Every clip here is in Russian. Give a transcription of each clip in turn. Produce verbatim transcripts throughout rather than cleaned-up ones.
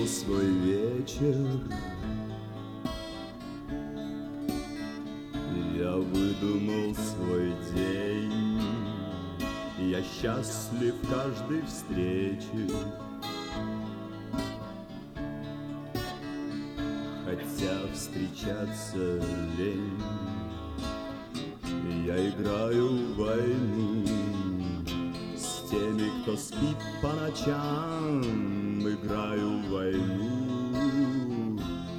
выдумал свой вечер, я выдумал свой день. Я счастлив каждой встрече, хотя встречаться лень. Я играю в войну с теми, кто спит по ночам. Играю в войну.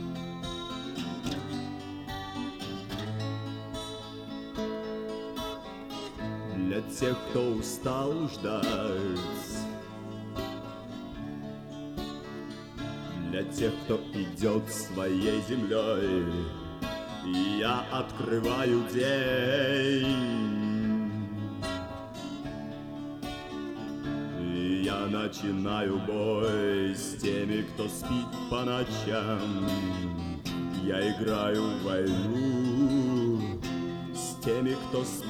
Для тех, кто устал ждать, для тех, кто идет своей землей, я открываю день. Я начинаю бой с теми, кто спит по ночам. Я играю в войну с теми, кто спит.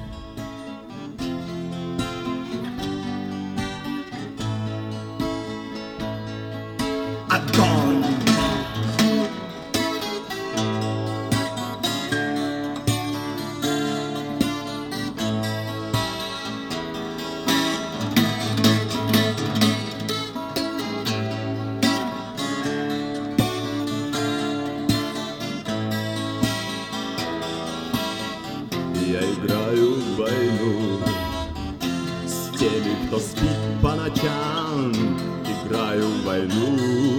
Огонь! Я играю в войну с теми, кто спит по ночам. Играю в войну.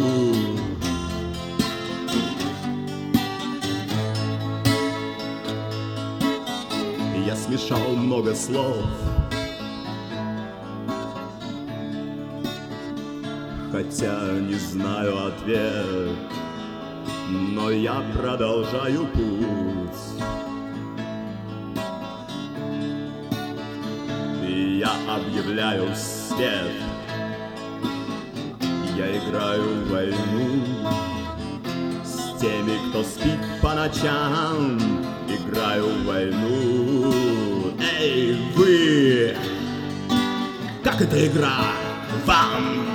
Я смешал много слов, хотя не знаю ответ, но я продолжаю путь. И я объявляю свет. Я играю в войну с теми, кто спит по ночам. Играю в войну. Эй, вы! Как эта игра вам?